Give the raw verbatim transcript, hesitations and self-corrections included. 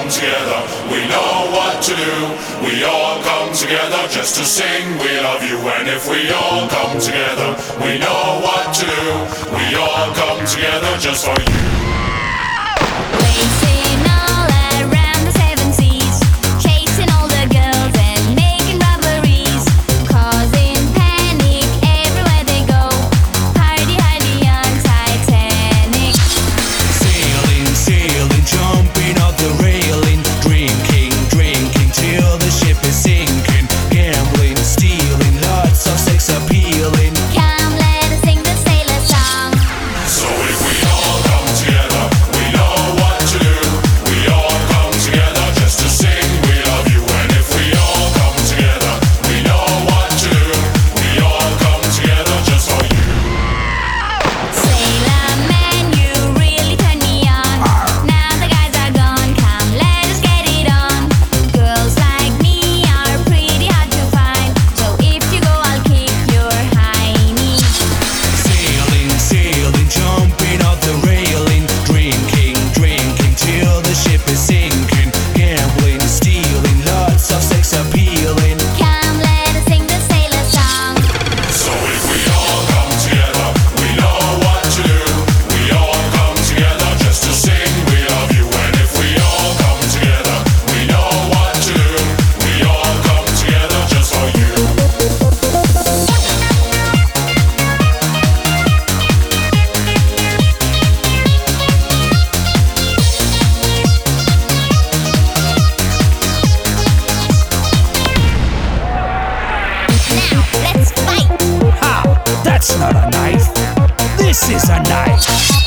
together, we know what to do. We all come together just to sing we love you. And if we all come together, we know what to do. We all come together just for you. Racing all around the seven seas, chasing all the girls and making robberies, causing panic everywhere they go. Party hardy on Titanic. Sailing, sailing, jumping off the railing, drinking, drinking till the ship is sinking, gambling, stealing, lots of sex appealing. Come, let us sing the sailor song. So if we all come together, we know what to do. We all come together just to sing we love you. And if we all come together, we know what to do. We all come together just for you. Sailor man, you really turn me on. Now the guys are gone, come let us get it on. Girls like me are pretty hard to find, so if you go I'll kick your hiney. Sailing, sailing, jumping off the railing, drinking, drinking till the ship is sinking, gambling, stealing, lots of sex appealing. Come let us sing the sailor song. So if we all come together, we know what to do. We all come together just to sing we love you. And if we all come together, we know what to do. We all come together just for you. Now let's fight. Ha! That's not a knife. This is a knife.